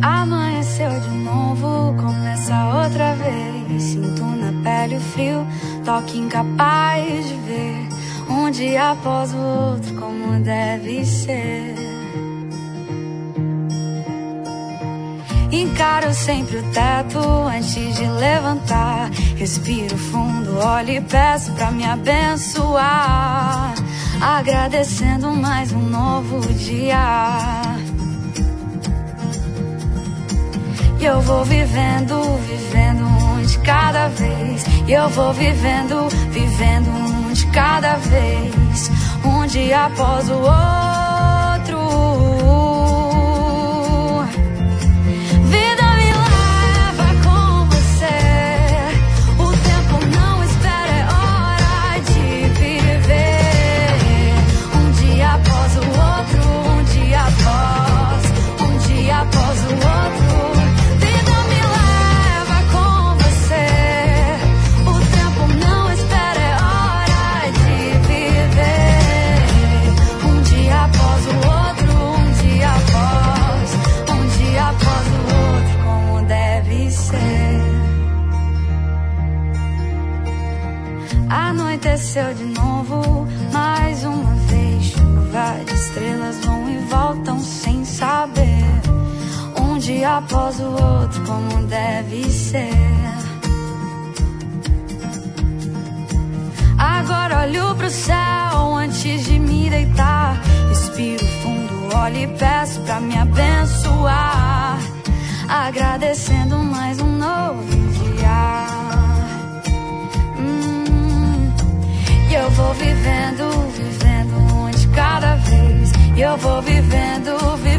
Amanheceu de novo, começa outra vez. Sinto na pele o frio, toque incapaz de ver. Um dia após o outro, como deve ser. Encaro sempre o teto antes de levantar. Respiro fundo, olho e peço pra me abençoar. Agradecendo mais um novo dia. E eu vou vivendo, vivendo um de cada vez. E eu vou vivendo, vivendo um de cada vez. Um dia após o outro. Vida me leva com você. O tempo não espera, é hora de viver. Um dia após o outro, um dia após o outro. Anoiteceu de novo, mais uma vez. Chuva de estrelas vão e voltam sem saber. Um dia após o outro, como deve ser. Agora olho pro céu antes de me deitar. Respiro fundo, olho e peço pra me abençoar. Agradecendo mais um novo dia. E eu vou vivendo, vivendo um de cada vez. E eu vou vivendo, vivendo